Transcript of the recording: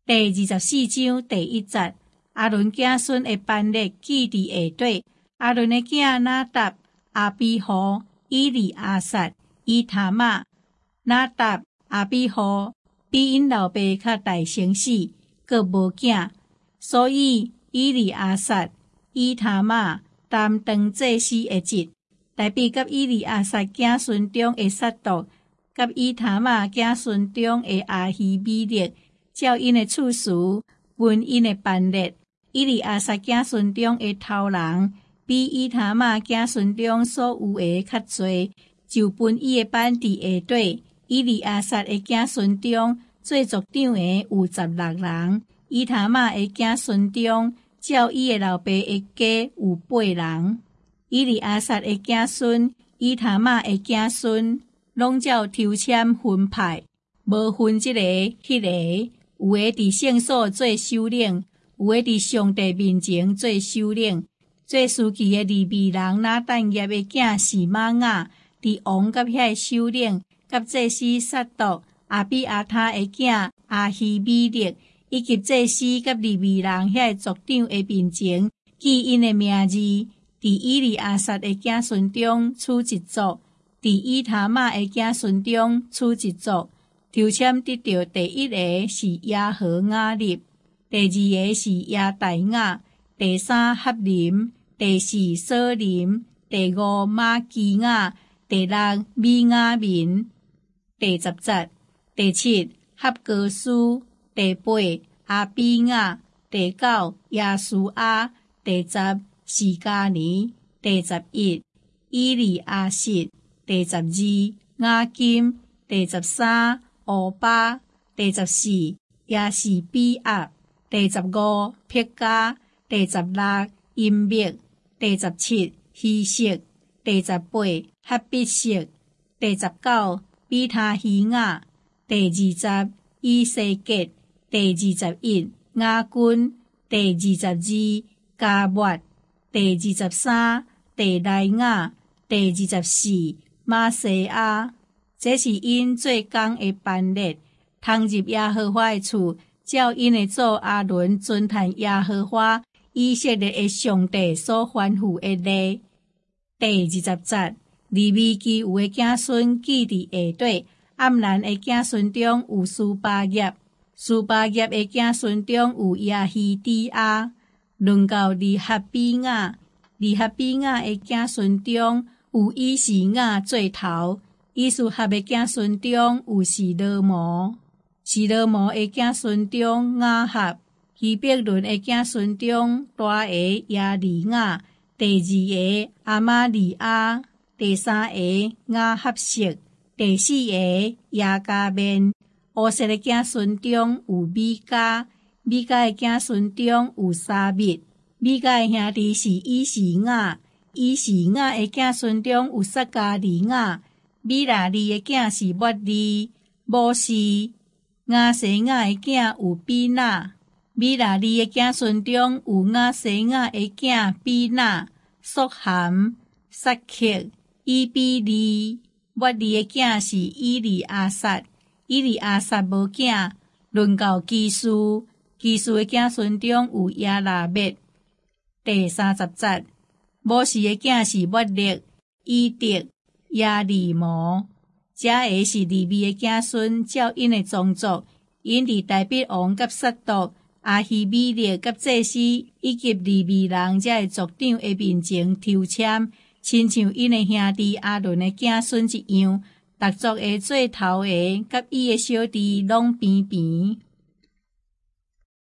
第24章第1節，亞倫子孫的班列記佇下底。亞倫的囝拿答、亞比戶、以利亞撒、以他瑪。拿答、亞比戶比因老爸較大先死，閣無囝，所以以利亞撒、以他瑪擔當祭司的職。大比甲以利亞撒子孫中的撒督，甲以他瑪子孫中的亞希米勒，照因的次序分因的班列。以利亞撒子孫中的頭人，比以他瑪子孫中所有的較濟，就分伊的班佇下底。以利亞撒的子孫中做族長的有16人，以他瑪的子孫中照伊的老爸的家有8人。以利亞撒的子孫、以他瑪的子孫，攏照抽籤分派，無分這個迄個。有的佇聖所做首領，有的佇上帝面前做首領。做司祭的利未人拿但業的囝示瑪雅，佇王甲遐首領，甲祭司撒督、亞比亞他的囝亞希米勒，以及祭司甲利未人遐族長的面前，記因的名字。佇以利亞撒的子孫中取一族，佇以他瑪的子孫中取一族。抽籤得到第1個是亞何雅立，第2個是亞大雅，第3合林，第4所林，第5馬基雅，第6米雅民，第10節，第7合歌書，第8阿比雅，第9亞蘇亞，第10示加尼，第11以利亞實，第12雅金，第13烏巴，第14亞士比亞，第15撇加，第16音麥，第17希色，第18哈必色，第19比他希雅，第20以西結，第21雅君，第22加末，第23第來雅，第24馬西亞。這是因做工的班列，通入耶和華的厝，照因的祖亞倫尊談耶和華以色列的上帝所吩咐的例。第20節，利未記有的子孫記佇下底。暗蘭的子孫中有書巴業，書巴業的子孫中有亞希底亞。輪到利哈比雅，利哈比雅的子孫中有以士雅做頭。以斯合的子孫中有示羅摩，示羅摩的子孫中雅合，希伯倫的子孫中大個亞利雅，第2個阿瑪利亞，第3個雅合色，第4個亞加面。烏色的子孫中有米迦，米迦的子孫中有沙密，米迦的兄弟是以士雅，以士雅的子孫中有撒加利雅。米拉利的囝是末利，摩士。亞西雅的囝有比那，米拉利的子孫中有亞西雅的囝比那、索含、撒克、伊比利。末利的囝是以利亞撒，以利亞撒無囝。輪到基數，基數的子孫中有亞拉滅。第30節，摩士的囝是末利、以德、亞利摩。這個是利未的子孫，照因的宗族，因佇大必王甲撒督、亞希米勒甲祭司以及利未人這個族長的面前抽籤，親像因的兄弟亞倫的子孫一樣，逐族的做頭的甲伊的小弟攏平平。